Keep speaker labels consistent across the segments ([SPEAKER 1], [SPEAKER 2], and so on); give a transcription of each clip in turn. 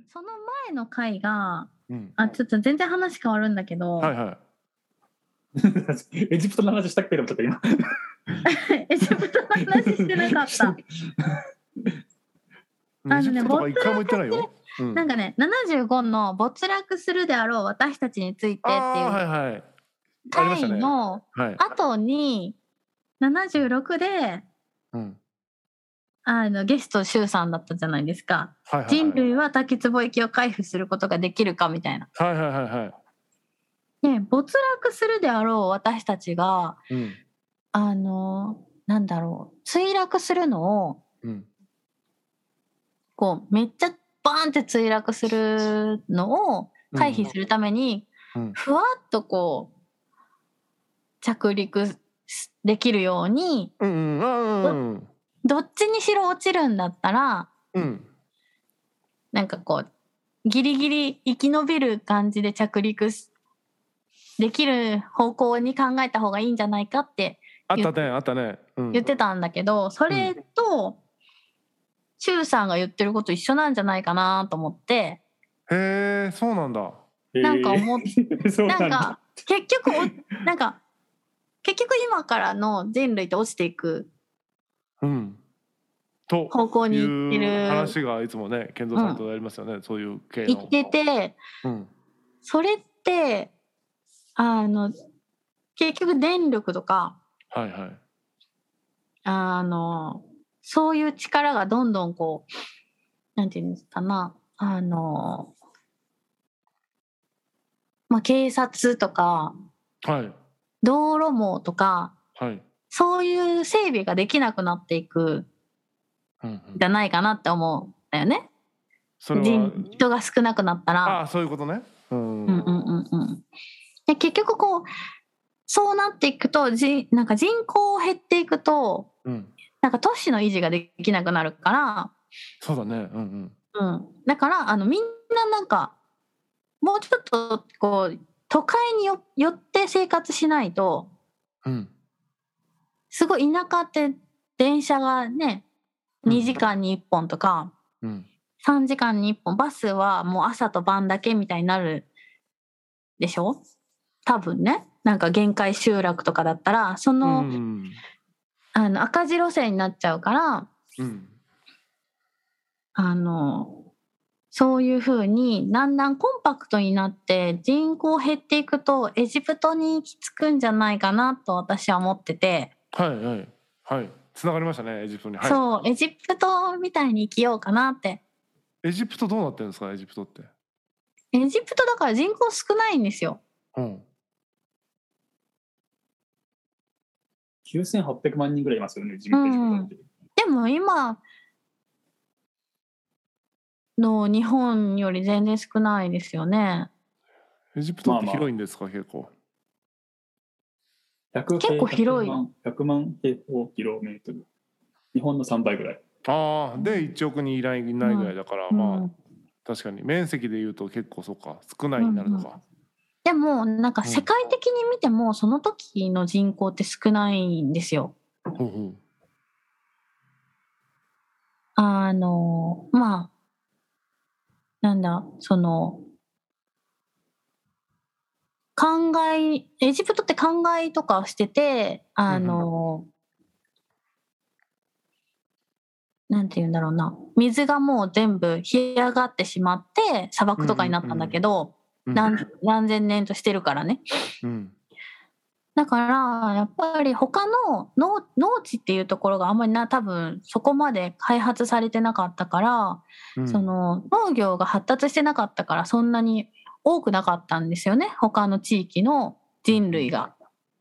[SPEAKER 1] その前の回が、
[SPEAKER 2] うん、
[SPEAKER 1] ちょっと全然話変わるんだけど、
[SPEAKER 2] はいはい
[SPEAKER 3] エジプトの話したっけでもちょっと今
[SPEAKER 1] エジプトの話してなかった。
[SPEAKER 2] エジプトとか一回も言ってないよ。
[SPEAKER 1] なんかね、75の没落するであろう私たちについてっていう回の後に76で、ゲストシュウさんだったじゃないですか、人類は滝壺行きを回避することができるかみたいな。ね、没落するであろう私たちが、なんだろう、墜落するのを、こうめっちゃバーンって墜落するのを回避するために、ふわっとこう着陸できるように、どっちにしろ落ちるんだったら、なんかこうギリギリ生き延びる感じで着陸できる方向に考えた方がいいんじゃないかって言ってたんだけど、それとシュウさんが言ってること一緒なんじゃないかなと思って。
[SPEAKER 2] へえ、そうなんだ。
[SPEAKER 1] なんかなんか結局今からの人類って落ちていく方向に行ってる
[SPEAKER 2] 話がいつもね、健三さんとやりますよね、そういう系の
[SPEAKER 1] 言ってて、それって結局電力とか、そういう力がどんどんこうなんていうんですかな、警察とか、道路網とか、そういう整備ができなくなっていくじゃないかなって思うんだよね。人が少なくなったら。
[SPEAKER 2] そういうことね。
[SPEAKER 1] で結局こうそうなっていくとなんか人口減っていくと、なんか都市の維持ができなくなるから。
[SPEAKER 2] そうだね。
[SPEAKER 1] だからみんななんかもうちょっとこう都会に寄って生活しないと、すごい田舎って電車がね2時間に1本とか、3時間に1本、バスはもう朝と晩だけみたいになるでしょ多分ね。なんか限界集落とかだったらその、赤字路線になっちゃうから、そういう風にだんだんコンパクトになって人口減っていくとエジプトに行き着くんじゃないかなと私は思ってて。
[SPEAKER 2] つながりましたね、エジプトに。
[SPEAKER 1] そう、エジプトみたいに生きようかなって。
[SPEAKER 2] エジプトどうなってるんですか、エジプトって。
[SPEAKER 1] エジプトだから人口少ないんですよ。
[SPEAKER 3] 9800万人ぐらいいますよね、
[SPEAKER 1] でも今の日本より全然少ないですよね。
[SPEAKER 2] エジプトって広いんですか、結構。
[SPEAKER 1] 結構広い。
[SPEAKER 3] 100万平方キロメートル。日本の3倍ぐらい。
[SPEAKER 2] で1億人いないぐらいだから、確かに面積でいうと結構そうか、少ないになるのか。
[SPEAKER 1] でもなんか世界的に見てもその時の人口って少ないんですよ。なんだそのエジプトって灌漑とかしてて、なんて言うんだろうな、水がもう全部干上がってしまって砂漠とかになったんだけど、何千年としてるからね。だからやっぱり他の農地っていうところがあんまり多分そこまで開発されてなかったから、その農業が発達してなかったからそんなに多くなかったんですよね、他の地域の人類が。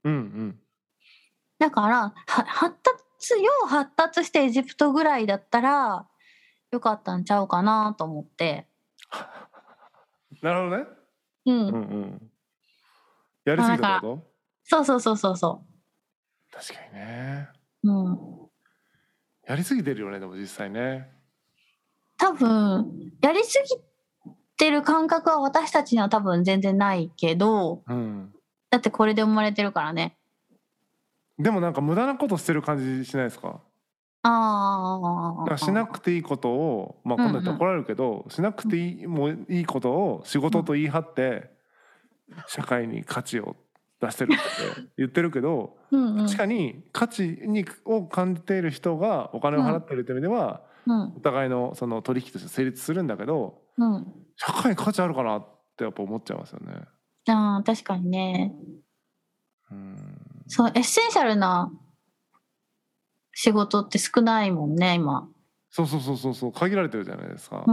[SPEAKER 1] だから発達してエジプトぐらいだったらよかったんちゃうかなと思って。
[SPEAKER 2] なるほどね。やりすぎたってこと？
[SPEAKER 1] そう。
[SPEAKER 2] 確かにね。
[SPEAKER 1] や
[SPEAKER 2] りすぎてるよね、でも実際ね。
[SPEAKER 1] 多分やりすぎてる感覚は私たちには多分全然ないけど、だってこれで生まれてるからね。
[SPEAKER 2] でもなんか無駄なことしてる感じしないですか？ だからしなくていいことを、まあ今度言ったら怒られるけど、しなくていい、もういいことを仕事と言い張って社会に価値を出してるって言ってるけど、確かに価値を感じている人がお金を払っているという意味では、お互いのその取引として成立するんだけど、社会に価値あるかなってやっぱ思っちゃいますよね。
[SPEAKER 1] 確かにね。そう、エッセンシャルな仕事って少ないもんね今。
[SPEAKER 2] そう限られてるじゃないですか。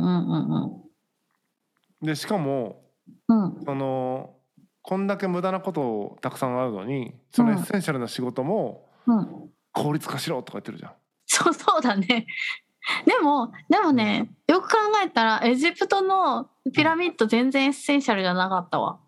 [SPEAKER 2] でしかも、そのこんだけ無駄なことたくさんあるのに、そのエッセンシャルな仕事も効率化しろとか言ってるじゃん。
[SPEAKER 1] そうだね。でもね、よく考えたらエジプトのピラミッド全然エッセンシャルじゃなかったわ。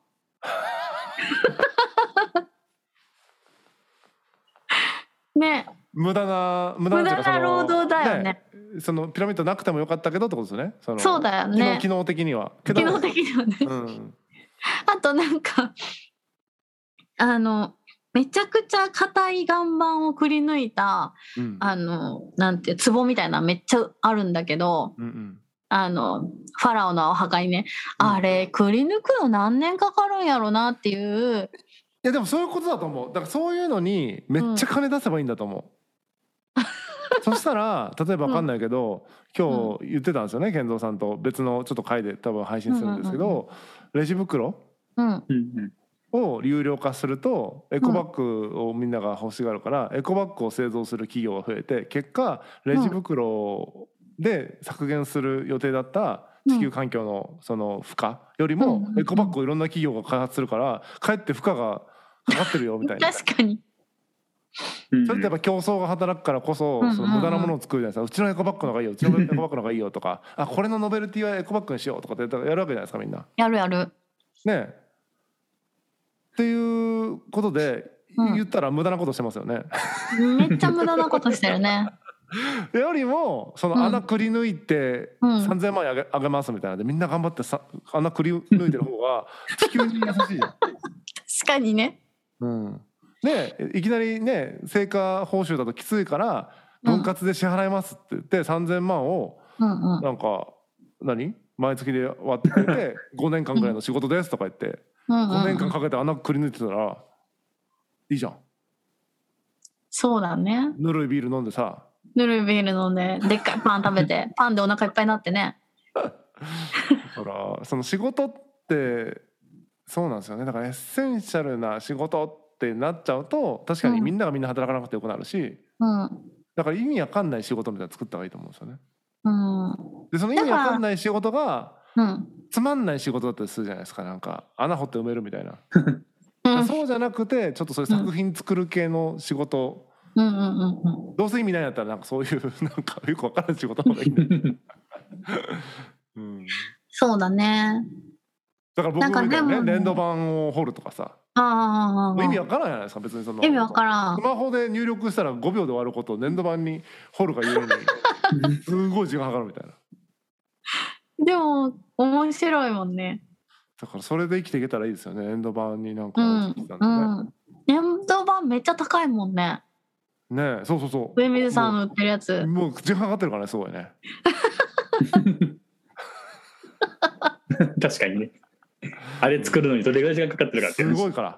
[SPEAKER 1] ね。
[SPEAKER 2] 無駄な
[SPEAKER 1] 労働だよね。
[SPEAKER 2] そのピラミッドなくてもよかったけどってことですよね。
[SPEAKER 1] そうだよね。
[SPEAKER 2] 機能的には。
[SPEAKER 1] 機能的にはね。あとなんかめちゃくちゃ硬い岩盤をくり抜いた、なんて壺みたいなめっちゃあるんだけど、ファラオのお墓にね、あれくり抜くの何年かかるんやろなっていう。
[SPEAKER 2] いやでもそういうことだと思う。だからそういうのにめっちゃ金出せばいいんだと思う。そしたら例えば分かんないけど、今日言ってたんですよね、健三さんと別のちょっと回で多分配信するんですけど、レジ袋を有料化するとエコバッグをみんなが欲しがるから、エコバッグを製造する企業が増えて、結果レジ袋で削減する予定だった地球環境のその負荷よりもエコバッグをいろんな企業が開発するからかえって負荷がかかってるよみたいな。
[SPEAKER 1] 確かに。
[SPEAKER 2] それってやっぱ競争が働くからこそ、その無駄なものを作るじゃないですか。うちのエコバッグの方がいいよ、うちのエコバッグの方がいいよとか、あ、これのノベルティはエコバッグにしようとかってやるわけじゃないですか、みんな。
[SPEAKER 1] やる
[SPEAKER 2] ね。っていうことで言ったら無駄なことしてますよね。
[SPEAKER 1] めっちゃ無駄なことしてるね。
[SPEAKER 2] よりもその穴くり抜いて3000万円あげますみたいなで、みんな頑張って穴くり抜いてる方が地球に優しいじゃん。確
[SPEAKER 1] かにね。
[SPEAKER 2] でいきなりね、成果報酬だときついから分割で支払いますって言って3000万をなんか毎月で割ってくれて5年間ぐらいの仕事ですとか言って5年間かけて穴くり抜いてたらいいじゃん。そう
[SPEAKER 1] だね。
[SPEAKER 2] ぬるいビール飲んでさ、
[SPEAKER 1] ぬるいビール飲んででっかいパン食べてパンでお腹いっぱいになってね。
[SPEAKER 2] だからその仕事ってそうなんですよね。だからエッセンシャルな仕事ってなっちゃうと確かにみんながみんな働かなくてよくなるし、だから意味わかんない仕事みたいなの作った方がいいと思うんですよね。でその意味わかんない仕事がつまんない仕事だったりするじゃないですか。なんか穴掘って埋めるみたいな。そうじゃなくてちょっとそういう作品作る系の仕事、どうせ意味ないんだったらなんかそういうなんかよくわからない仕事の方がいいんだ
[SPEAKER 1] そうだね。
[SPEAKER 2] だから僕みたいにね、粘土板を掘るとかさ、意味わからんじゃないですか。別にその
[SPEAKER 1] 意味わからん。
[SPEAKER 2] スマホで入力したら5秒で終わることを粘土板に掘るがゆえにすごい時間かかるみたいな。
[SPEAKER 1] でも面白いもんね。
[SPEAKER 2] だからそれで生きていけたらいいですよね。粘土板になんか
[SPEAKER 1] 粘土板めっちゃ高いもんね。
[SPEAKER 2] ねえ、そう
[SPEAKER 1] 上水さんの売ってるやつ
[SPEAKER 2] もう時間かかってるからね、すごいね。
[SPEAKER 3] 確かにね。あれ作るのにどれぐらい時間かかってるかって
[SPEAKER 2] すごいから、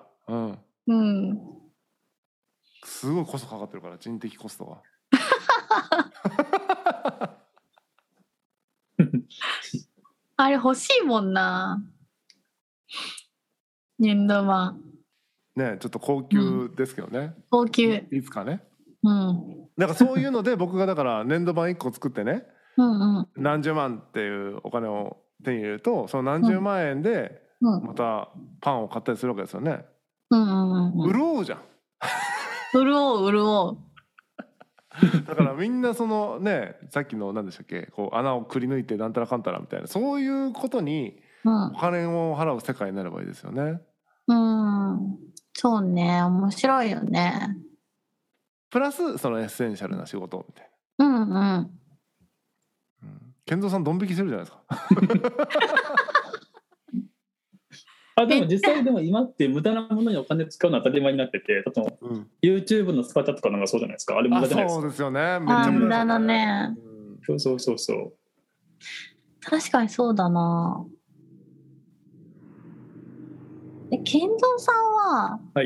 [SPEAKER 2] すごいコストかかってるから、人的コストが。
[SPEAKER 1] あれ欲しいもんな、粘土板
[SPEAKER 2] ね。ちょっと高級ですけどね、
[SPEAKER 1] 高級
[SPEAKER 2] いつかね。だからそういうので僕がだから粘土板1個作ってね何十万っていうお金を手に入れると、その何十万円でまたパンを買ったりするわけですよね。潤うじゃん。潤うだからみんなそのね、さっきの何でしたっけ、こう穴をくり抜いてなんたらかんたらみたいな、そういうことにお金を払う世界になればいいですよね。
[SPEAKER 1] そうね、面白いよね。
[SPEAKER 2] プラスそのエッセンシャルな仕事みたいな。健三さんドン引きしてるじゃないですか。
[SPEAKER 3] でも実際でも今って無駄なものにお金使うのは当たり前になってて、例えば、YouTube のスパチャとかなんかそうじゃないですか。あれ無駄じゃないですか。
[SPEAKER 2] そうですよね。めっちゃ
[SPEAKER 1] 無駄だね。
[SPEAKER 3] そう。
[SPEAKER 1] 確かにそうだな。健三さんは、
[SPEAKER 3] はい。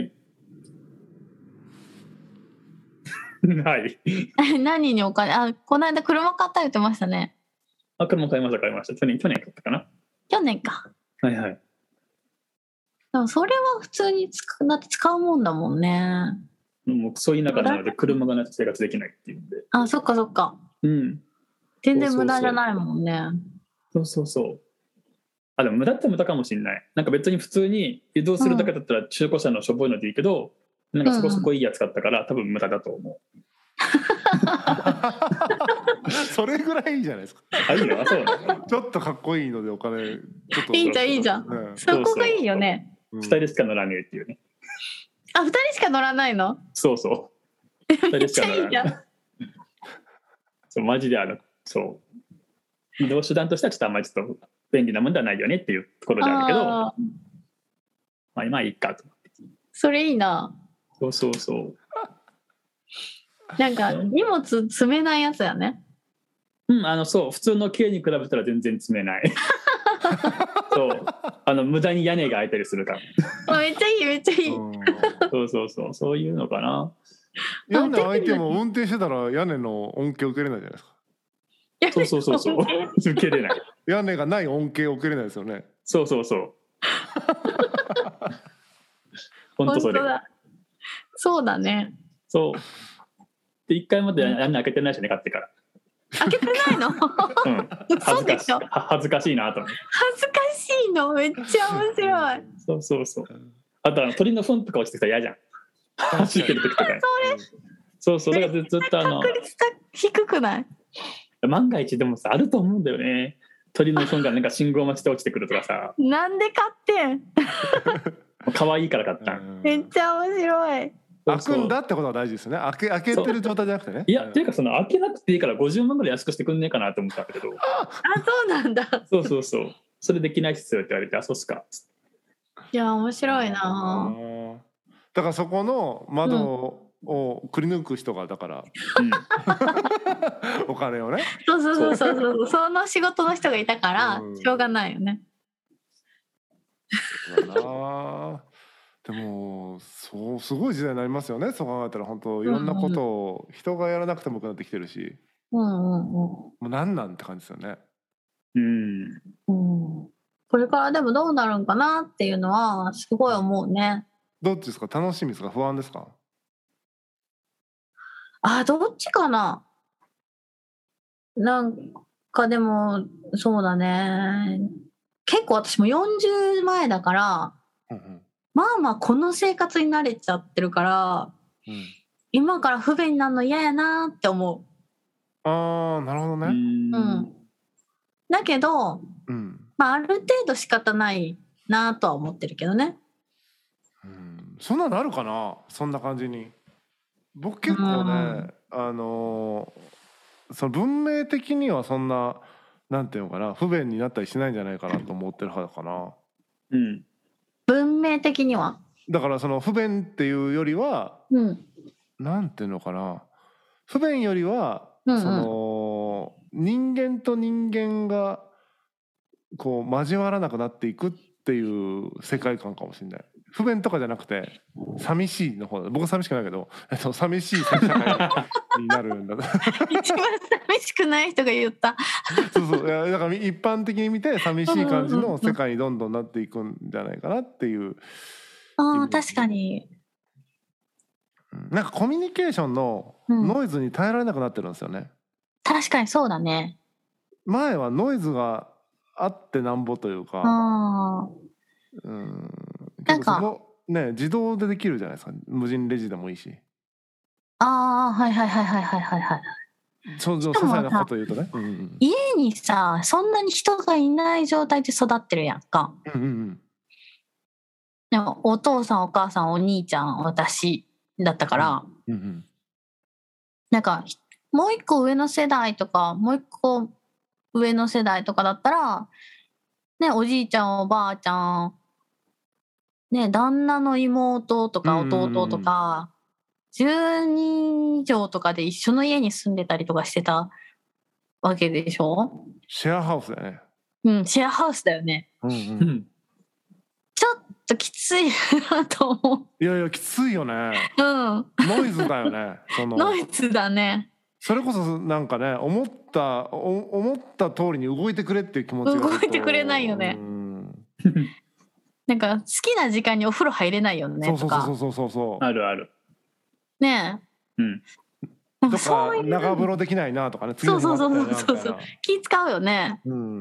[SPEAKER 3] はい。
[SPEAKER 1] 何にお金、この間車買った言ってましたね。
[SPEAKER 3] 車買いました。去年買ったかな。
[SPEAKER 1] 去年か。
[SPEAKER 3] はいはい。
[SPEAKER 1] でもそれは普通にだって使うもんだもんね。
[SPEAKER 3] もうそういう中なので車がないと生活できないっていうんで。
[SPEAKER 1] そっか。全然無駄じゃないもんね。
[SPEAKER 3] そう。でも無駄って無駄かもしれない。なんか別に普通に移動するだけだったら中古車のしょぼいのでいいけど、なんかそこそこいいやつ買ったから多分無駄だと思う。
[SPEAKER 2] それぐらいいいじゃないですか。
[SPEAKER 3] いいの？そう
[SPEAKER 2] ちょっとかっこいいのでお金ちょっと
[SPEAKER 1] いいじゃん。そこがいいよね。
[SPEAKER 3] 2人しか乗らねえっていうね。
[SPEAKER 1] 2人しか乗らないの？
[SPEAKER 3] そう。2人しか乗らない。そうマジで移動手段としてはちょっとあんまりちょっと便利なもんではないよねっていうところであるけど、まあいいかと。
[SPEAKER 1] それいいな。
[SPEAKER 3] そう。
[SPEAKER 1] なんか荷物積めないやつやね。
[SPEAKER 3] そう普通の軽に比べたら全然積めない。そう無駄に屋根が開いたりするから。
[SPEAKER 1] めっちゃいい。
[SPEAKER 3] そういうのかな。
[SPEAKER 2] 屋根開いても運転してたら屋根の恩恵を受けれないじゃないですか。
[SPEAKER 3] そう受けれない。
[SPEAKER 2] 屋根がない恩恵を受けれないですよね。
[SPEAKER 3] そう。本当それ。
[SPEAKER 1] そうだね。
[SPEAKER 3] そうで1回まで屋根開けてないしね、買ってから。
[SPEAKER 1] 開けてないの？
[SPEAKER 3] 恥ずかしいなと思って。
[SPEAKER 1] 恥ずかしいの？めっちゃ面白い。
[SPEAKER 3] そう。あと鳥の糞とか落ちてきたら嫌じゃん。走ってる時とかに。そうだからずっと
[SPEAKER 1] 確率低くない？
[SPEAKER 3] 万が一でもさあると思うんだよね。鳥の糞がなんか信号待ちで落ちてくるとかさ。
[SPEAKER 1] なんで買ってん？
[SPEAKER 3] 可愛いから買った。
[SPEAKER 1] めっちゃ面白い。
[SPEAKER 2] 開くんだってことが大事ですね。開けてる状態じゃなくてね。
[SPEAKER 3] いやっていうか開けなくていいから50万ぐらい安くしてくんねえかなと思ったんだけど。
[SPEAKER 1] そうなんだ。
[SPEAKER 3] そう。それできないっすよって言われて、そうっすか。
[SPEAKER 1] いや面白いな。
[SPEAKER 2] だからそこの窓をくり抜く人がだから、お金をね。
[SPEAKER 1] そうその仕事の人がいたからしょうがないよね。
[SPEAKER 2] そうだな。でもすごい時代になりますよね。そう考えたら本当いろんなことを人がやらなくてもよくなってきてるし、もうなんって感じですよね。
[SPEAKER 1] これからでもどうなるんかなっていうのはすごい思うね。
[SPEAKER 2] どっちですか？楽しみですか？不安ですか？
[SPEAKER 1] どっちかな。なんかでもそうだね。結構私も40前だから、まあこの生活に慣れちゃってるから、今から不便になるの嫌やなって思う。
[SPEAKER 2] なるほどね。
[SPEAKER 1] だけど、ある程度仕方ないなとは思ってるけどね。
[SPEAKER 2] そんなのあるかな？そんな感じに。僕結構ね、その文明的にはそんななんていうのかな、不便になったりしないんじゃないかなと思ってる派かな。
[SPEAKER 1] 文明的には
[SPEAKER 2] だからその不便っていうよりは、なんていうのかな、不便よりは、その人間と人間がこう交わらなくなっていくっていう世界観かもしれない。不便とかじゃなくて寂しいの方だ。僕は寂しくないけど、寂しい社会になるんだ。
[SPEAKER 1] 一番寂しくない人が言った。
[SPEAKER 2] そうだから一般的に見て寂しい感じの世界にどんどんなっていくんじゃないかなっていう。
[SPEAKER 1] 確かに。
[SPEAKER 2] なんかコミュニケーションのノイズに耐えられなくなってるんですよね。
[SPEAKER 1] 確かにそうだね。
[SPEAKER 2] 前はノイズがあってなんぼというか、なんかね、自動でできるじゃないですか。無人レジでもいいし。
[SPEAKER 1] はい。
[SPEAKER 2] 些細なこと言うとね。
[SPEAKER 1] 家にさ、そんなに人がいない状態で育ってるやんか。でもお父さんお母さんお兄ちゃん私だったから、なんかもう一個上の世代とかもう一個上の世代とかだったらね、おじいちゃんおばあちゃんね、旦那の妹とか弟とか、10人以上とかで一緒の家に住んでたりとかしてたわけでしょ。
[SPEAKER 2] シェアハウスだよね。
[SPEAKER 1] うん、シェアハウスだよね。ちょっときついなと思
[SPEAKER 2] う。いやいやきついよね。
[SPEAKER 1] ノ
[SPEAKER 2] イズだよね。
[SPEAKER 1] ノイズだね。
[SPEAKER 2] それこそなんかね、思った通りに動いてくれっていう気持ちが
[SPEAKER 1] 動いてくれないよね。なんか好きな時間にお風呂入れないよねとか。
[SPEAKER 2] そう
[SPEAKER 3] あるある。
[SPEAKER 1] ね
[SPEAKER 2] え。とか長風呂できないなとかね。
[SPEAKER 1] そう気使うよね。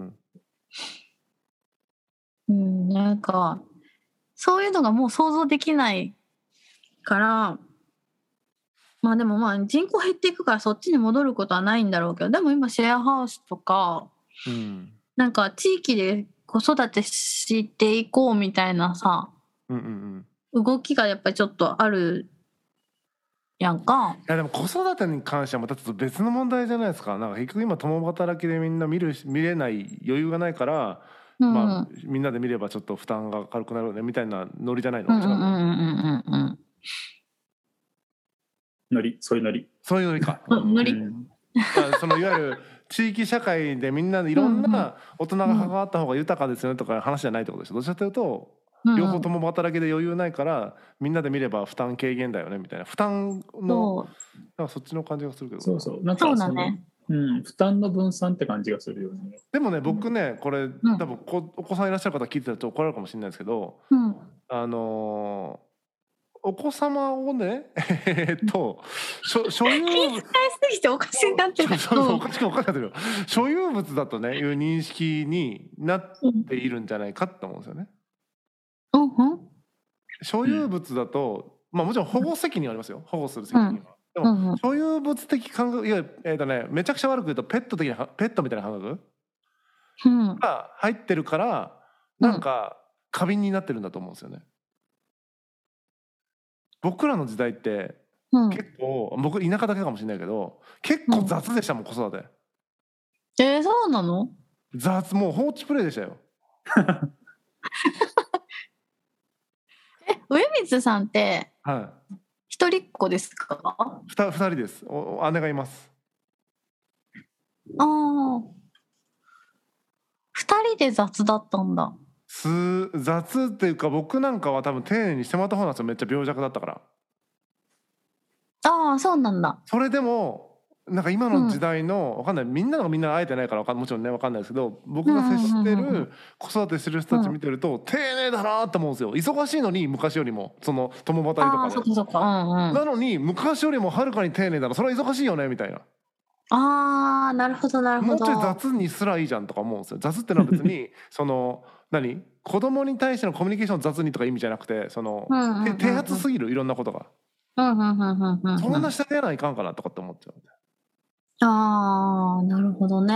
[SPEAKER 1] なんかそういうのがもう想像できないから、まあでも人口減っていくからそっちに戻ることはないんだろうけど、でも今シェアハウスとか、なんか地域で子育てしていこうみたいなさ、動きがやっぱりちょっとあるやんか。
[SPEAKER 2] いやでも子育てに関してはまたちょっと別の問題じゃないですか。なんか結局今共働きでみんな見れない余裕がないから、みんなで見ればちょっと負担が軽くなるよねみたいなノリじゃないの。
[SPEAKER 3] そういうノリ
[SPEAKER 2] か。
[SPEAKER 1] ノリ。
[SPEAKER 2] そのいわゆる地域社会でみんなでいろんな大人が関わった方が豊かですよねとか話じゃないってことでしょ。どちらかというと両方共働きで余裕ないからみんなで見れば負担軽減だよねみたいな、負担のなんかそっちの感じがするけど。
[SPEAKER 3] なんか負担の分散って感じがするよね。
[SPEAKER 2] でもね僕ねこれ多分お子さんいらっしゃる方聞いてたらちょっと怒られるかもしれないですけど、お子様をね所有物
[SPEAKER 1] すぎておかしくなってる。
[SPEAKER 2] おかしくなってるよ。所有物だとねいう認識になっているんじゃないかって思うんですよね。所有物だともちろん保護責任ありますよ。保護する責任は。でも所有物的感覚、いやめちゃくちゃ悪く言うとペットみたいな感覚が入ってるからなんか過敏になってるんだと思うんですよね。僕らの時代って結構、僕田舎だけかもしれないけど結構雑でしたもん、子育て。
[SPEAKER 1] そうなの？
[SPEAKER 2] 雑、もう放置プレイでしたよ。
[SPEAKER 1] 上水さんって一人っ子ですか
[SPEAKER 2] ？2人です。姉がいます。
[SPEAKER 1] 2人で雑だったんだ。
[SPEAKER 2] 雑っていうか僕なんかは多分丁寧にしてもらった方なんですよ。めっちゃ病弱だったから。
[SPEAKER 1] そうなんだ。
[SPEAKER 2] それでもなんか今の時代のわかんない、みんながみんな会えてないからもちろんねわかんないですけど、僕が接してる子育てしてる人たち見てると丁寧だなって思うんですよ。忙しいのに昔よりもその共働きとかで。なのに昔よりもはるかに丁寧だな、それは忙しいよねみたいな。
[SPEAKER 1] なるほどなるほど。
[SPEAKER 2] もうちょい雑にすらいいじゃんとか思うんですよ。雑ってのは別にその子供に対してのコミュニケーション雑にとか意味じゃなくて、その手厚すぎるいろんなことが。そんなしてやらないかんかなとかって思っちゃう。
[SPEAKER 1] なるほどね。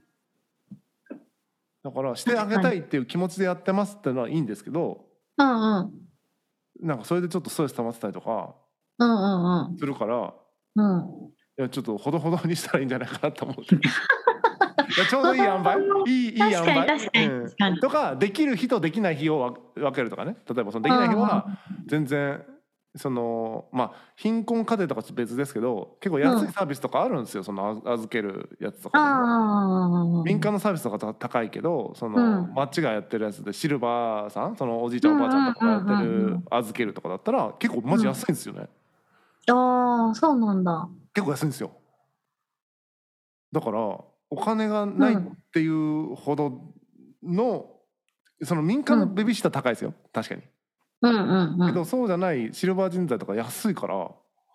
[SPEAKER 2] だからしてあげたいっていう気持ちでやってますっていうのはいいんですけど、なんかそれでちょっとストレス溜まってたりとかするから、いやちょっとほどほどにしたらいいんじゃないかなと思って。ちょうどいい塩梅、いい塩梅、とか、できる日とできない日を分けるとかね。例えばそのできない日は全然その貧困家庭とかと別ですけど結構安いサービスとかあるんですよ。その預けるやつとか民間のサービスとか高いけど、その町がやってるやつでシルバーさん、そのおじいちゃんおばあちゃんとかがやってる預けるとかだったら結構マジ安いんですよね。
[SPEAKER 1] そうなんだ。
[SPEAKER 2] 結構安いんですよ。だからお金がないっていうほどのその民間のベビーシッター高いですよ、確かに。けどそうじゃないシルバー人材とか安いから、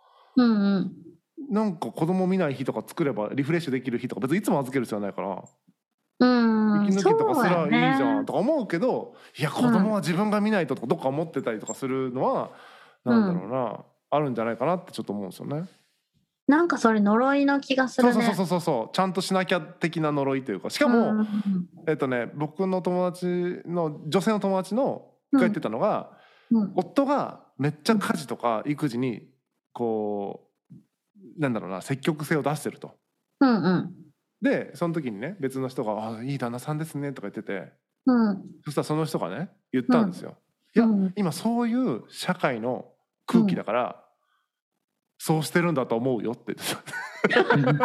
[SPEAKER 2] なんか子供見ない日とか作ればリフレッシュできる日とか、別にいつも預ける必要ないから、息抜きとかすらいいじゃんとか思うけど、いや子供は自分が見ないととかどっか思ってたりとかするのはなんだろうな、あるんじゃないかなってちょっと思うんですよね。
[SPEAKER 1] なんかそれ呪いの気がするね。
[SPEAKER 2] そうちゃんとしなきゃ的な呪いというか、しかも僕の友達の女性の友達のが言ってたのが、夫がめっちゃ家事とか育児にこうなんだろうな積極性を出してると。でその時にね別の人が「いい旦那さんですね」とか言ってて、そしたらその人がね言ったんですよ。 いや、今そういう社会の空気だから、そうしてるんだと思うよって言ってた。
[SPEAKER 1] 面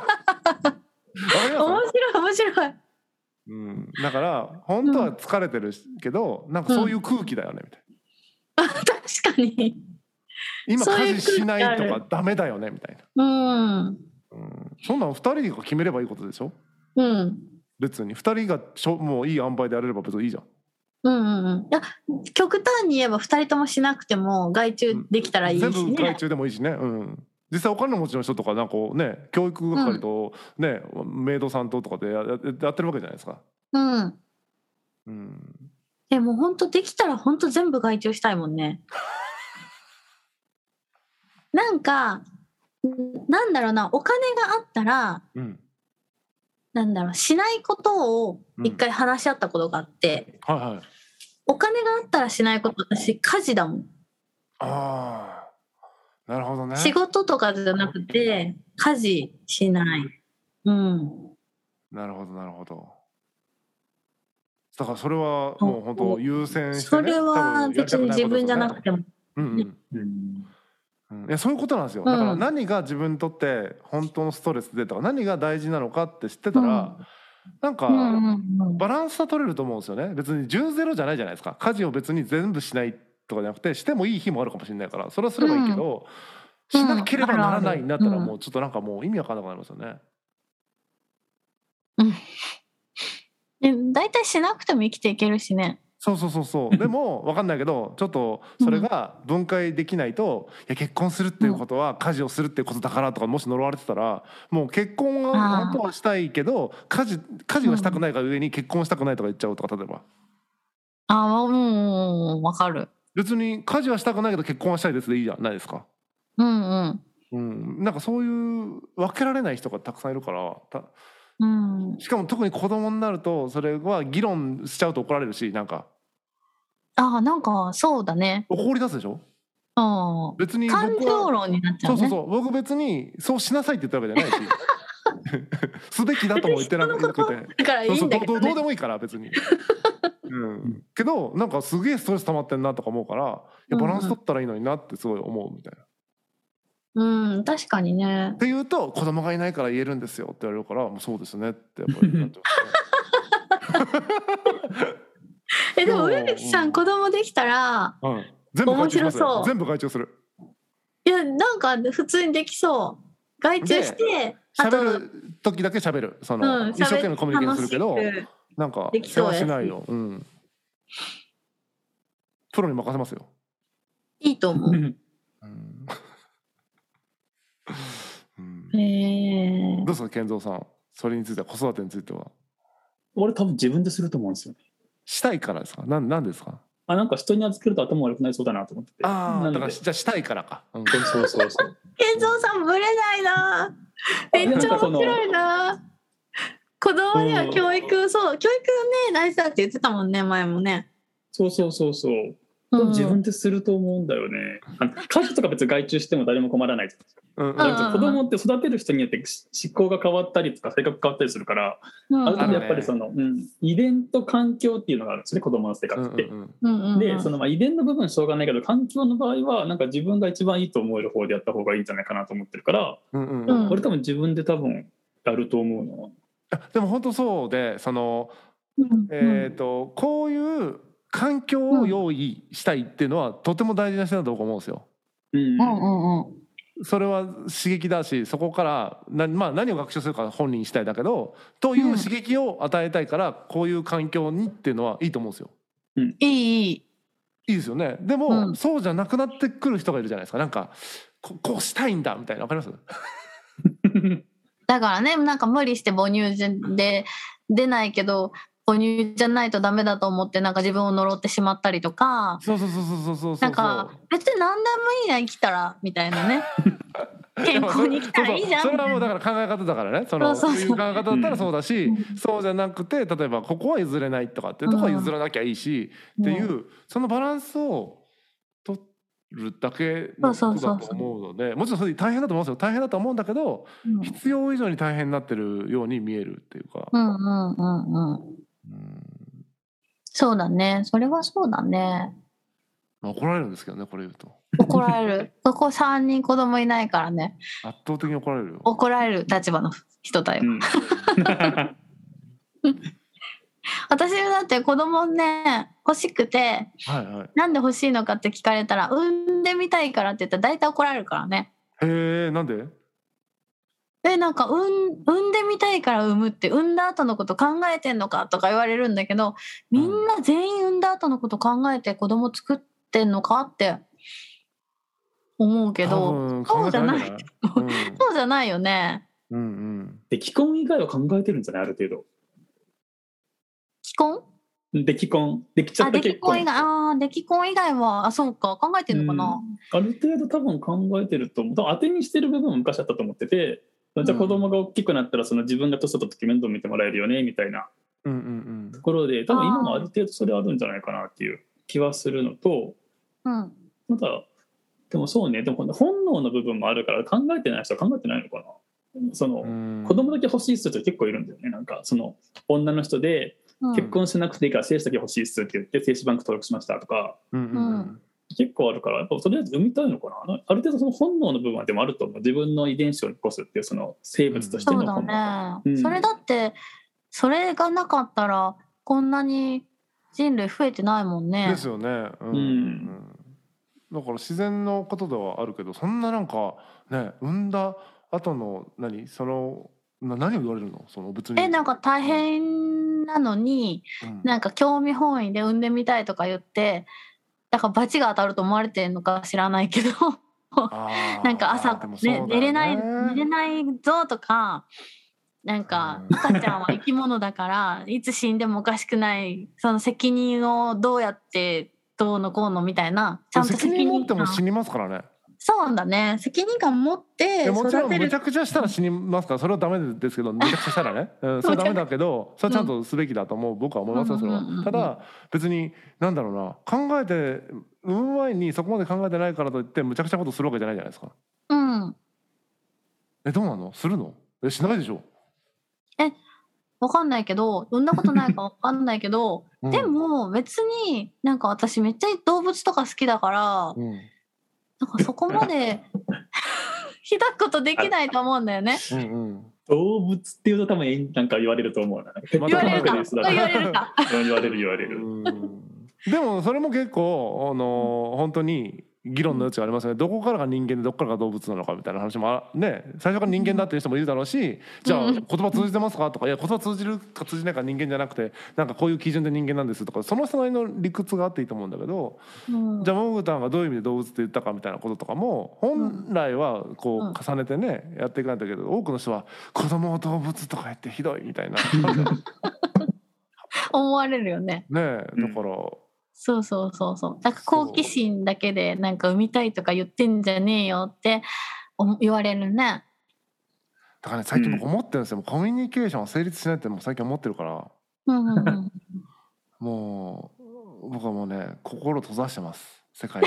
[SPEAKER 1] 白い面白い。
[SPEAKER 2] だから本当は疲れてるけど、なんかそういう空気だよねみたい
[SPEAKER 1] な。確かに。
[SPEAKER 2] 今家事しないとかダメだよねみたいな。そんなん2人が決めればいいことでしょ。別に2人がもういい塩梅でやれれば別にいいじゃん。い
[SPEAKER 1] や極端に言えば2人ともしなくても外注できたらいいしね。
[SPEAKER 2] 全部外注でもいいしね。実際お金持ちの人とかなんかね、教育係とね、メイドさんとかでやってるわけじゃないですか。
[SPEAKER 1] でも本当できたら本当全部外注したいもんね。なんかなんだろうな、お金があったら、なんだろう、しないことを一回話し合ったことがあって、お金があったらしないこと、私家事だもん。
[SPEAKER 2] ああ、なるほどね。
[SPEAKER 1] 仕事とかじゃなくて家事しない。
[SPEAKER 2] なるほどなるほど。だからそれはもう本当優先してね。
[SPEAKER 1] それは別に自分じゃなくても。
[SPEAKER 2] いやそういうことなんですよ。だから何が自分にとって本当のストレスでとか何が大事なのかって知ってたら、なんかバランスは取れると思うんですよね。別に10-0じゃないじゃないですか。家事を別に全部しないとかじゃなくて、してもいい日もあるかもしれないから、それはすればいいけど、しなければならないんだったらもうちょっとなんかもう意味わかんなくなりますよね。
[SPEAKER 1] だいたいしなくても生きていけるしね。
[SPEAKER 2] そうでも分かんないけど、ちょっとそれが分解できないと、いや結婚するっていうことは家事をするっていうことだからとかもし呪われてたら、もう結婚は本当はしたいけど家事はしたくないが上に結婚したくないとか言っちゃうとか、例えば
[SPEAKER 1] 分かる。
[SPEAKER 2] 別に家事はしたくないけど結婚はしたいですでいいじゃないですか。なんかそういう分けられない人がたくさんいるから、しかも特に子供になるとそれは議論しちゃうと怒られるし、なんか
[SPEAKER 1] なんかそうだね、
[SPEAKER 2] 怒り出すでしょ。別に
[SPEAKER 1] 感情論になっちゃうね。
[SPEAKER 2] 僕別にそうしなさいって言ったわけじゃないしすべきだとも言ってなくて、だからいいんだけどね、どうでもいいから別にけどなんかすげえストレス溜まってんなとか思うから、いやバランス取ったらいいのになってすごい思うみたいな。確かにね。って言うと子供がいないから言えるんですよって言われるから、もうそうですねってやっぱりなっちゃう。
[SPEAKER 1] でも上口さん子供できたら面白そう。
[SPEAKER 2] 全部外注する。
[SPEAKER 1] いやなんか普通にできそう。外注して
[SPEAKER 2] 喋る時だけ喋る、その一生懸命コミュニケーションするけど、なんか世話しないよ。プロに任せますよ。
[SPEAKER 1] いいと思う。
[SPEAKER 2] どうですか健三さん、それについては、子育てについては。
[SPEAKER 3] 俺多分自分ですると思うんですよね。
[SPEAKER 2] したいからですか。なんですか。
[SPEAKER 3] なんか人に預けると頭悪くなりそうだなと思ってて。
[SPEAKER 2] だからじゃあしたいからか。
[SPEAKER 3] そう
[SPEAKER 1] 健三さんブレないな。めっちゃ面白いな。子供には教育ね大事だって言ってたもんね、前もね。
[SPEAKER 3] そう自分ですると思うんだよね。家事とか別に外注しても誰も困らないじゃないですか。子供って育てる人によって思考が変わったりとか性格変わったりするから、ある程度やっぱりその遺伝と環境っていうのがあるんですね、子供の生活って。でその遺伝の部分しょうがないけど、環境の場合はなんか自分が一番いいと思える方でやった方がいいんじゃないかなと思ってるから、俺多分自分でやると思うの。
[SPEAKER 2] でも本当そうで、そのこういう環境を用意したいっていうのはとても大事な人だと思うんですよ。それは刺激だし、そこから何を学習するか本人したいだけど、という刺激を与えたいからこういう環境にっていうのはいいと思うんですよ。
[SPEAKER 1] いい
[SPEAKER 2] ですよね。でも、そうじゃなくなってくる人がいるじゃないですか。なんかこうしたいんだみたいな、わかります？
[SPEAKER 1] だからね、なんか無理して母乳で出ないけど母乳じゃないとダメだと思ってなんか自分を呪ってしまったりとか、なんか別に何でもいいや生きたらみたいなね健康に生きたらいいじゃん。
[SPEAKER 2] それはもうだから考え方だからね。そういう考え方だったらそうだし、そうじゃなくて例えばここは譲れないとかっていうとこは譲らなきゃいいしっていう、そのバランスを取るだけのことだと思うので、もちろんそれ大変だと思うんですよ。大変だと思うんだけど、必要以上に大変になってるように見えるっていうか。
[SPEAKER 1] そうだね、それはそうだね。
[SPEAKER 2] 怒られるんですけどね、これ言うと。
[SPEAKER 1] 怒られる。ここ3人子供いないからね。
[SPEAKER 2] 圧倒的に怒られるよ。
[SPEAKER 1] 怒られる立場の人だよ。私だって子供ね欲しくて、
[SPEAKER 2] はいはい、
[SPEAKER 1] なんで欲しいのかって聞かれたら産んでみたいからって言ったら大体怒られるからね。
[SPEAKER 2] へえ、なんで？
[SPEAKER 1] なんか産んでみたいから産むって産んだ後のこと考えてんのかとか言われるんだけど、みんな全員産んだ後のこと考えて子供作ってんのかって思うけど、そうじゃない、そうじゃないよね。
[SPEAKER 3] で既婚以外は考えてるんじゃない、ある程度。
[SPEAKER 1] 既婚？
[SPEAKER 3] で既婚できちゃった結婚。
[SPEAKER 1] で既婚以外はそうか考えてるのかな。
[SPEAKER 3] ある程度多分考えてると思う。当てにしてる部分も昔あったと思ってて、じゃあ子供が大きくなったらその自分が年取った時面倒見てもらえるよねみたいなところで、多分今もある程度それあるんじゃないかなっていう気はするのと、まだでもそうね、でも本能の部分もあるから考えてない人は考えてないのかな。その子供だけ欲しい人って結構いるんだよね。なんかその女の人で結婚しなくていいから精子だけ欲しいっすって言って精子バンク登録しましたとか、結構あるから、やっぱとりあえず産みたいのかな。ある程度その本能の部分はでもあると思う。自分の遺伝子を残すっていうその生物としての本能。
[SPEAKER 1] そうだね。それだってそれがなかったらこんなに人類増えてないもんね。
[SPEAKER 2] ですよね。だから自然のことではあるけど、そんななんかね、産んだ後の何を言われるの？その別に
[SPEAKER 1] なんか大変なのに、なんか興味本位で産んでみたいとか言って、だから罰が当たると思われてるのか知らないけどなんか朝、寝れないぞとか、なんか赤ちゃんは生き物だからいつ死んでもおかしくない、その責任をどうやってどうのこうのみたいな、ちゃんと
[SPEAKER 2] 責任持っても死にますからね。
[SPEAKER 1] そうだね、責任感持って育てる。
[SPEAKER 2] もちろんめちゃくちゃしたら死にますから、それはダメですけど、めちゃくちゃしたらね、それはダメだけど、それはちゃんとすべきだと僕は思いますよ、それは。ただ別になんだろうな、考えて産む前にそこまで考えてないからといってむちゃくちゃことするわけじゃないじゃないですか。どうなの？するの？しないでしょ。
[SPEAKER 1] わかんないけど、どんなことないかわかんないけど、でも別になんか私めっちゃ動物とか好きだから、なんかそこまでひどいことできないと思うんだよね。
[SPEAKER 3] 動物っていうと多分なんか言われると思うな。
[SPEAKER 1] 言われるか。
[SPEAKER 3] 言われる。
[SPEAKER 2] でもそれも結構本当に議論の余地がありますよね。どこからが人間でどこからが動物なのかみたいな話もね、最初から人間だっていう人もいるだろうし、じゃあ言葉通じてますかとか、いや言葉通じるか通じないか人間じゃなくて、なんかこういう基準で人間なんですとか、その人なりの理屈があっていいと思うんだけど、じゃあモグタンがどういう意味で動物って言ったかみたいなこととかも本来はこう重ねてねやっていかないんだけど、多くの人は子供を動物とか言ってひどいみたいな
[SPEAKER 1] 思われるよね。
[SPEAKER 2] ねえ、だから。
[SPEAKER 1] そうだから好奇心だけでなんか産みたいとか言ってんじゃねえよって言われるね。
[SPEAKER 2] だからね、最近僕思ってるんですよ。コミュニケーションは成立しないってもう最近思ってるから、もう僕はもうね心閉ざしてます、世界に。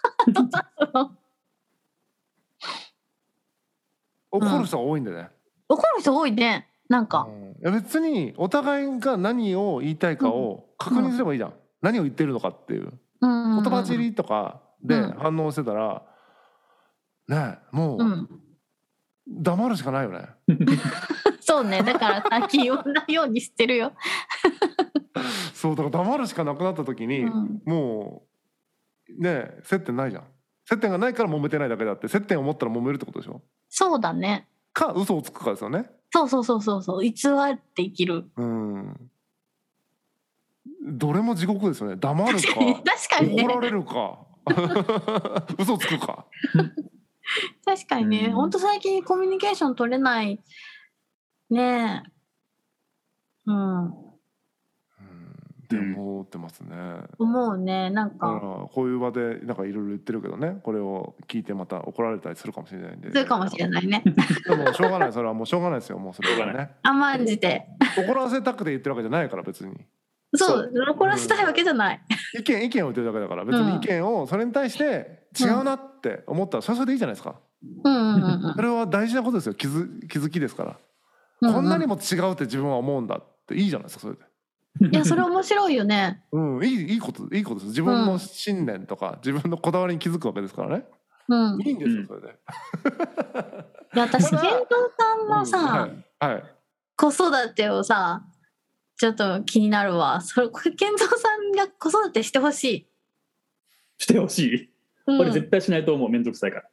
[SPEAKER 2] 怒る人が多いんでね。
[SPEAKER 1] 怒る人多いね。なんか、
[SPEAKER 2] 別にお互いが何を言いたいかを確認すればいいじゃん。何を言ってるのかっていう、言葉尻とかで反応してたらね、もう黙るしかないよね。
[SPEAKER 1] そうね、だからさ気負わないようにしてるよ。
[SPEAKER 2] そうだから黙るしかなくなった時に、もうね接点ないじゃん。接点がないから揉めてないだけだって、接点を持ったら揉めるってことでしょ。
[SPEAKER 1] そうだね。
[SPEAKER 2] か嘘をつくかですよね。
[SPEAKER 1] そう偽って生きる。
[SPEAKER 2] どれも地獄ですよね。黙るか、
[SPEAKER 1] 確かにね、
[SPEAKER 2] 怒られるか嘘つくか。
[SPEAKER 1] 確かにね、ほんと最近コミュニケーション取れないねえ。
[SPEAKER 2] って思ってますね。
[SPEAKER 1] 思うね。なんか
[SPEAKER 2] だからこういう場でなんかいろいろ言ってるけどね、これを聞いてまた怒られたりするかもしれないんで。
[SPEAKER 1] するかもしれないね。
[SPEAKER 2] でもしょうがない、それはもうしょうがないですよ。もうそれはね。
[SPEAKER 1] 甘んじて
[SPEAKER 2] 怒らせたくて言ってるわけじゃないから別に。
[SPEAKER 1] そう怒らせたいわけじゃない。
[SPEAKER 2] 意見を言ってるだけだから、別に意見をそれに対して違うなって思ったらそれでいいじゃないですか。それは大事なことですよ。気づきですから。こんなにも違うって自分は思うんだっていいじゃないですか、それで。
[SPEAKER 1] いやそれ面白いよね。
[SPEAKER 2] いいことです。自分の信念とか、自分のこだわりに気づくわけですからね。いいんですよそれで。
[SPEAKER 1] いや私健三さんのさ、子育てをさちょっと気になるわ。健三さんが子育てしてほしい。
[SPEAKER 3] してほしい。俺絶対しないと思う。めんどくさいから。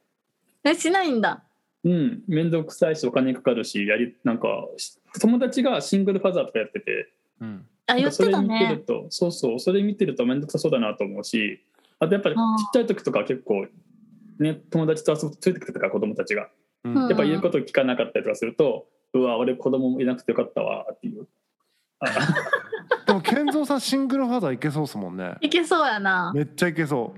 [SPEAKER 1] しないんだ。
[SPEAKER 3] めんどくさいしお金かかるし、なんか友達がシングルファザーとかやってて、
[SPEAKER 1] 言ってたね。
[SPEAKER 3] それ見てるとめんどくさそうだなと思うし、あとやっぱりちっちゃい時とか結構ね、友達と遊ぶとついてきてたから子供たちが、やっぱ言うことを聞かなかったりとかすると、うわ俺子供もいなくてよかったわっていう。
[SPEAKER 2] でも健三さんシングルファザーいけそうっすもんね。
[SPEAKER 1] いけそうやな。
[SPEAKER 2] めっちゃいけそう。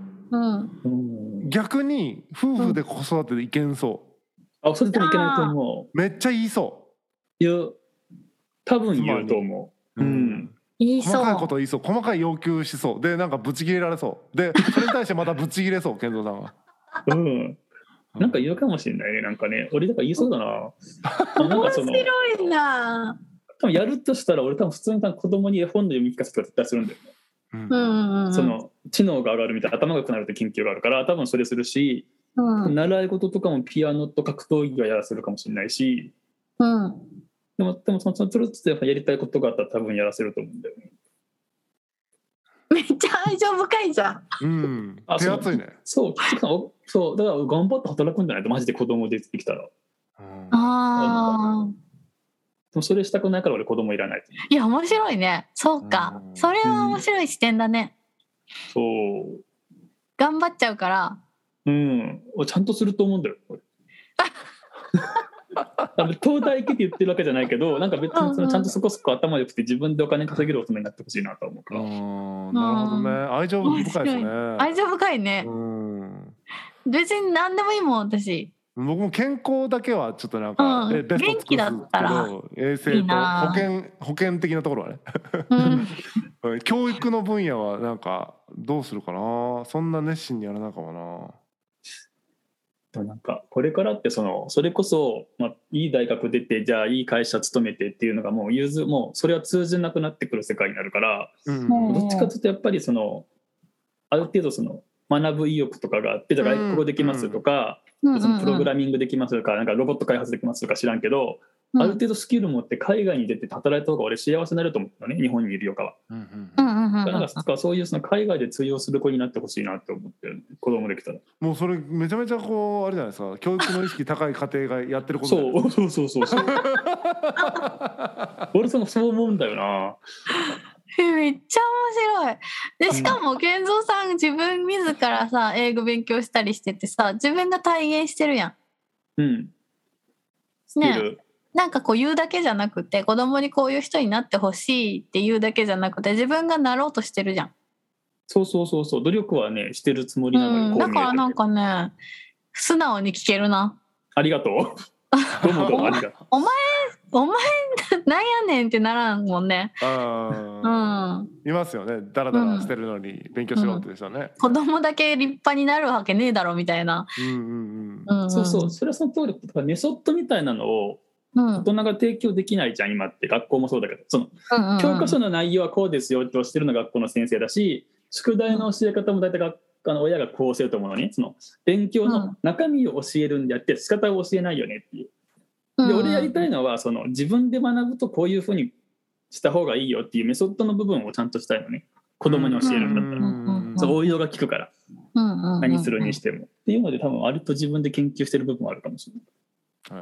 [SPEAKER 2] 逆に夫婦で子育てでいけんそう。
[SPEAKER 3] それでもいけないと思
[SPEAKER 2] う。めっちゃ言いそう。
[SPEAKER 3] 多分言うと思う。
[SPEAKER 1] 言いそう。
[SPEAKER 2] 細かいこと言いそう。細かい要求しそう。でなんかブチ切れられそう。でそれに対してまたブチ切れそう健三さんは。
[SPEAKER 3] なんか言うかもしれないね。なんかね、俺だから言いそうだな。
[SPEAKER 1] 面白いな。
[SPEAKER 3] 多分やるとしたら俺多分普通に子供に絵本の読み聞かせとか絶対するんだよね。その知能が上がるみたいな、頭が良くなるって研究があるから多分それするし、習い事とかもピアノと格闘技はやらせるかもしれないし、でもそのつるつやっぱやりたいことがあったら多分やらせると思うんだよね。
[SPEAKER 1] めっちゃ愛情深いじゃ
[SPEAKER 2] ん。手厚いね。
[SPEAKER 3] そうだから頑張って働くんじゃないとマジで子供出てきたら。でもそれしたくないから俺子供いらない。
[SPEAKER 1] いや面白いね。そうか。それは面白い視点だね。
[SPEAKER 3] そう。
[SPEAKER 1] 頑張っちゃうから。
[SPEAKER 3] ちゃんとすると思うんだよ。東大行けって言ってるわけじゃないけど、なんか別にちゃんとそこそこ頭良くて自分でお金稼げる大人になってほしいなと思うから。
[SPEAKER 2] なるほどね。愛情深いですね。
[SPEAKER 1] 愛情深いね。別に何でもいいもん私。
[SPEAKER 2] 僕も健康だけはちょっとなんか、ベスト尽くすけど衛生と保険的なところはね、教育の分野はなんかどうするかな。そんな熱心にやらないかもな。
[SPEAKER 3] なんかこれからってそれこそ、いい大学出てじゃあいい会社勤めてっていうのがもうそれは通じなくなってくる世界になるから、どっちかというとやっぱりある程度学ぶ意欲とかがあって、じゃあ外国語できますとか、プログラミングできますとか、なんかロボット開発できますとか知らんけど、ある程度スキル持って海外に出て働いた方が俺幸せになると思ったのね、日本にいるよかは。だからそういう海外で通用する子になってほしいなって思ってる、子供できたら。
[SPEAKER 2] もうそれめちゃめちゃこうあれじゃないですか、教育の意識高い家庭がやってること。
[SPEAKER 3] そう俺そう思うんだよな。
[SPEAKER 1] めっちゃ面白い。でしかも健三さん自分自らさ英語勉強したりしててさ、自分が体現してるやん。ね、なんかこう言うだけじゃなくて、子供にこういう人になってほしいって言うだけじゃなくて、自分がなろうとしてるじゃん。そう
[SPEAKER 3] 努力はねしてるつもりなのに、
[SPEAKER 1] だからなんかね素直に聞けるな。
[SPEAKER 3] ありがとう。どうもありがとう。
[SPEAKER 1] お前なんやねんってならんもんね。
[SPEAKER 2] いますよね、ダラダラしてるのに勉強しろってですよね。
[SPEAKER 1] 子供だけ立派になるわけねえだろみたいな。
[SPEAKER 3] それはその通り。メソッドみたいなのを大人が提供できないじゃん今って。学校もそうだけど、教科書の内容はこうですよって教えてるのが学校の先生だし、宿題の教え方も大体親がこう教えると思うのに、勉強の中身を教えるんであって仕方を教えないよねっていう。で俺やりたいのは自分で学ぶとこういうふうにした方がいいよっていうメソッドの部分をちゃんとしたいのね、子供に教えるんだったら。応用が効くから、何するにしてもっていうので多分割と自分で研究してる部分はあるかもしれない。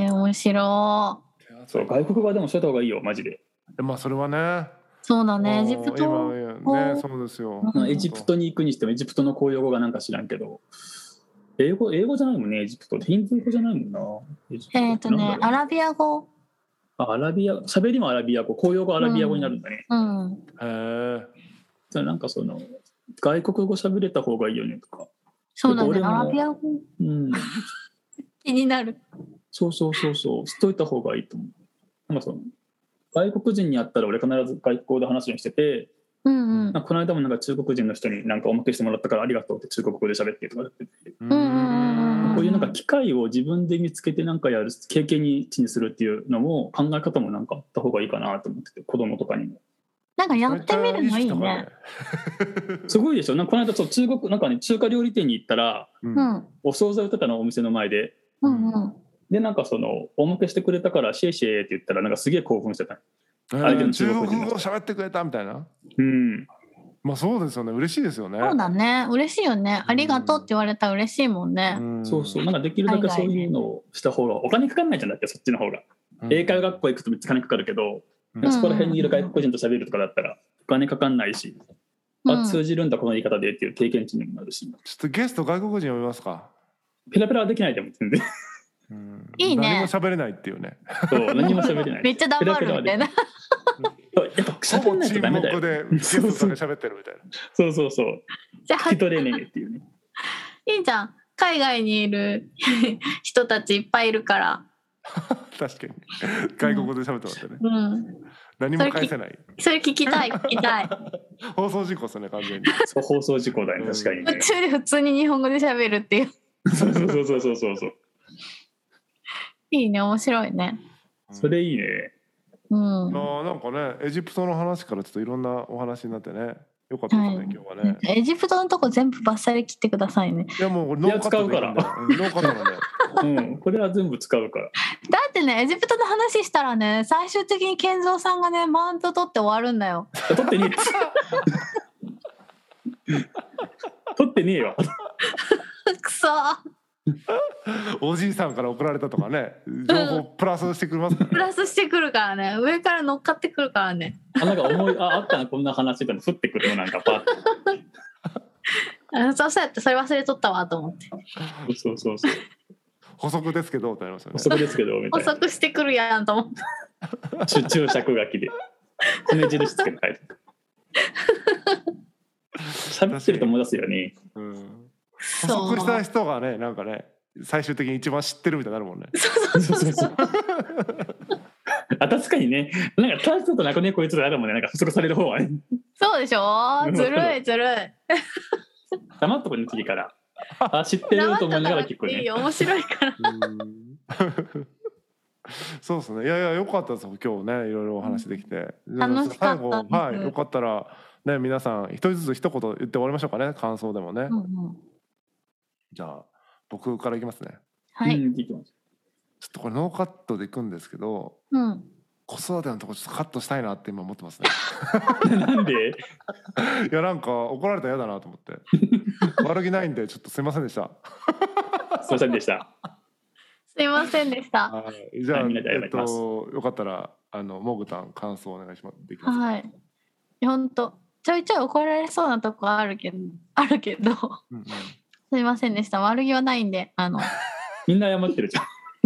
[SPEAKER 1] 面白
[SPEAKER 3] い。そう、外国語はでもしといた方がいいよマジで。
[SPEAKER 2] それはね。
[SPEAKER 1] そうだね、エジプト
[SPEAKER 2] 今ね、そうですよ。
[SPEAKER 3] エジプトに行くにしてもエジプトの公用語がなんか知らんけど、英語じゃないもんね、エジプト。ヒンズー語じゃないもんな。
[SPEAKER 1] アラビア語。
[SPEAKER 3] 喋りもアラビア語、公用語アラビア語になるんだね。なんか外国語喋れた方がいいよねとか。
[SPEAKER 1] そうだね、アラビア語。気になる。
[SPEAKER 3] そうしといた方がいいと思う。なんか外国人に会ったら俺必ず外国語で話すようにしてて、この間もなんか中国人の人になんかおまけしてもらったからありがとうって中国語で喋ってとかやってて、 こういうなんか機会を自分で見つけてなんかやる経験にするっていうのも考え方もなんかあった方がいいかなと思ってて、子供とかにも
[SPEAKER 1] なんかやってみるのいいね。
[SPEAKER 3] すごいでしょ。なんかこの間そう中国なんかね中華料理店に行ったら、お惣菜売ってたのお店の前で、でなんかそのおもけしてくれたからシェイシェイって言ったらなんかすげえ興奮してた。
[SPEAKER 2] 相手の中国語喋ってくれたみたいな。まあそうですよね。嬉しいですよね。
[SPEAKER 1] そうだね。嬉しいよね。ありがとうって言われたら嬉しいもんね。
[SPEAKER 3] そうそう。なんかできるだけそういうのをした方がお金かかんないじゃんだってそっちの方が。英会話学校行くとめっちゃ金かかるけど、そこら辺にいる外国人と喋るとかだったらお金かかんないし、通じるんだこの言い方でっていう経験値にもなるし。ちょ
[SPEAKER 2] っとゲスト外国人呼びますか。
[SPEAKER 3] ペラペラはできないでも全然。
[SPEAKER 1] いいね。
[SPEAKER 2] 何も喋れないっていうね。
[SPEAKER 3] そう何も喋れない。
[SPEAKER 1] めっちゃ黙るみたいな。
[SPEAKER 3] やっぱ喋んないとダメだよ。
[SPEAKER 2] でゲストが喋ってるみたいな。
[SPEAKER 3] そうそうそう。じゃあ聞き取れねえっていうね。
[SPEAKER 1] いいじゃん。海外にいる人たちいっぱいいるから。
[SPEAKER 2] 確かに外国語で喋ってますよね。何も返せない。
[SPEAKER 1] それ聞きたい聞きたい。
[SPEAKER 2] 放送事故ですね完全に。
[SPEAKER 3] そう放送事故だね確かにね。
[SPEAKER 1] 途中で普通に日本語で喋るっていう。
[SPEAKER 3] そうそうそうそうそう。
[SPEAKER 1] いいね面白いね。
[SPEAKER 3] それいいね。
[SPEAKER 2] なんかねエジプトの話からちょっといろんなお話になってねよかったですね、今日はね。
[SPEAKER 1] エジプトのとこ全部バッサリ切ってくださいね。
[SPEAKER 2] いやもうノーカットでいいんだ。ノーカットなんで。
[SPEAKER 3] これは全部使うから。
[SPEAKER 1] だってねエジプトの話したらね最終的に健三さんがねマウント取って終わるんだよ。
[SPEAKER 3] 取ってねえ。取ってねえよ。
[SPEAKER 1] くそ
[SPEAKER 2] おじいさんから送られたとかね情報プラスしてくれますから、ね
[SPEAKER 1] プラスしてくるからね上から乗っかってくるからね。
[SPEAKER 3] なんかあったなこんな話が降ってくるのなんかパ
[SPEAKER 1] ッそうやってそれ忘れとったわと思って。
[SPEAKER 3] そう
[SPEAKER 2] 補足ですけどってなりますよね。
[SPEAKER 3] 補足ですけどみたいな。
[SPEAKER 1] 補足してくるやんと思って。
[SPEAKER 3] 注釈書きで米印つけて書いて喋ってると思い出すよね。
[SPEAKER 2] 補足した人がねなんかね最終的に一番知ってるみたいになるもんね。
[SPEAKER 3] そう確かにねなんか大したことなくねこいつらあるもんねなんか補足される方はね。
[SPEAKER 1] そうでしょずるいずるい。
[SPEAKER 3] 黙っとこね次から。知ってると思いながら聞くね。
[SPEAKER 1] 面白いから。
[SPEAKER 2] そうですね。いや良かったです今日ねいろいろお話できて。
[SPEAKER 1] 楽しかった。
[SPEAKER 2] はいよかったらね皆さん一人ずつ一言言って終わりましょうかね感想でもね。じゃあ僕からいきますね。
[SPEAKER 1] はい。
[SPEAKER 2] ちょっとこれノーカットでいくんですけど、子育てのとこちょっとカットしたいなって今思ってますね。
[SPEAKER 3] なんで？い
[SPEAKER 2] やなんか怒られたら嫌だなと思って。悪気ないんでちょっとすいませんでした。
[SPEAKER 3] すいませんでした。
[SPEAKER 1] すいませんでした。
[SPEAKER 2] じゃあよかったらモグタン感想お願いします。できますか？
[SPEAKER 1] はい。本当ちょいちょい怒られそうなとこあるけど。すいませんでした。悪気はないんで
[SPEAKER 3] みんな謝ってるじゃん。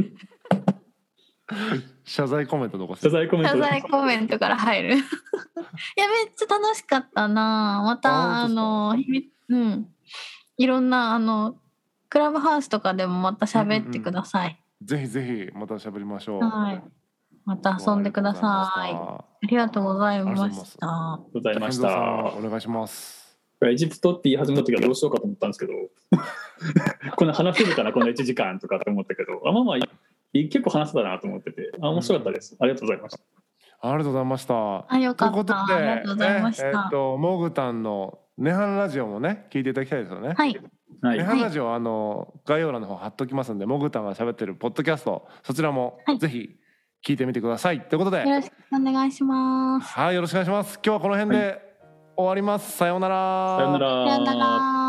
[SPEAKER 2] 謝罪コメント
[SPEAKER 3] 謝罪コ
[SPEAKER 1] メントから入る。いやめっちゃ楽しかったな。またいろんなクラブハウスとかでもまた喋ってください。
[SPEAKER 2] ぜひぜひまた喋りましょう。
[SPEAKER 1] はい。また遊んでください。ありがとうございました。
[SPEAKER 3] お
[SPEAKER 2] 願いします。
[SPEAKER 3] エジプトって言い始めた時はどうしようかと思ったんですけどこの話せるかなこの1時間とかと思ったけど結構話せたなと思ってて面白かったです。ありがとうございました。
[SPEAKER 2] ありがとうございました。
[SPEAKER 1] よかった。ということでありがとうございました。
[SPEAKER 2] モグタンのネハンラジオもね聞いていただきたいですよね。
[SPEAKER 1] はい。
[SPEAKER 2] ネハンラジオ概要欄の方貼っときますんでモグタンが喋ってるポッドキャストそちらもぜひ聞いてみてください。ということで
[SPEAKER 1] よろしくお願いします。
[SPEAKER 2] はいよろしくお願いします。今日はこの辺で終わります。さようなら。
[SPEAKER 3] さようなら。